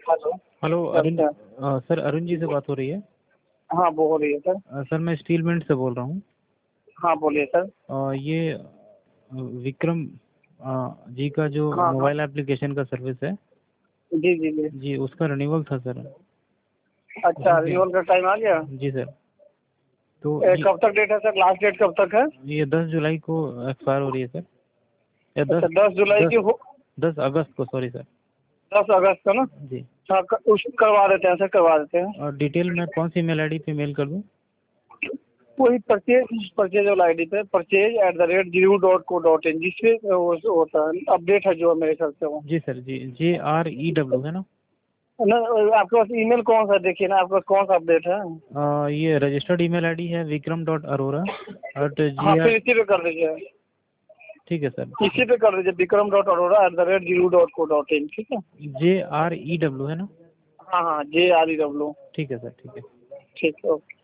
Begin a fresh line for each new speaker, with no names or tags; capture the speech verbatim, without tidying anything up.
Hello.
Hello Arun
अच्छा।
अ, sir Arun ji से बात हो रही है।
हाँ वो हो रही है सर।
अ, सर मैं स्टील मिंट से बोल रहा हूँ।
हाँ बोलिए सर।
अ, ये अ, विक्रम अ, जी का जो
हाँ हाँ।
मोबाइल एप्लीकेशन का सर्विस है
जी जी जी।
जी, उसका रिन्यूअल था सर।
अच्छा,
उसमें क्या?
रिन्यूअल का टाइम आ गया।
जी सर। तो
ए,
ये
कब तक डेट है सर? लास्ट डेट कब तक है?
ये दस जुलाई को एक्सपायर हो रही है सर, या दस
अच्छा, दस जुलाई
दस
की हो।
दस अगस्त को, सॉरी सर।
दस अगस्त का ना?
जी।
हाँ क- उस करवा देते हैं सर, करवा देते हैं।
और डिटेल मैं कौन सी मेल आईडी पे मेल कर दूँ?
वही परचेज परचेज वाला आई डी पे, purchase at the rate zero dot co dot in, जिसपे वो होता है अपडेट है जो मेरे ख्याल से वो।
जी सर जी, जे आर ई डब्ल्यू है ना?
ना, आपके पास ईमेल कौन सा है? देखिए ना, आपके पास कौन सा अपडेट है?
अ, ये रजिस्टर्ड ईमेल आईडी है विक्रम डॉट अरोरा एट
हाँ,
जी
फिर
आर।
इसी पे कर दीजिए।
ठीक है सर, ठीक
इसी
है।
पे कर दीजिए, Vikram dot Arora at the rate zero dot co dot in. ठीक है।
जे आर ई डब्ल्यू है ना?
हाँ हाँ, जे आर ई डब्ल्यू।
ठीक है सर, ठीक है।
ठीक है, ओके।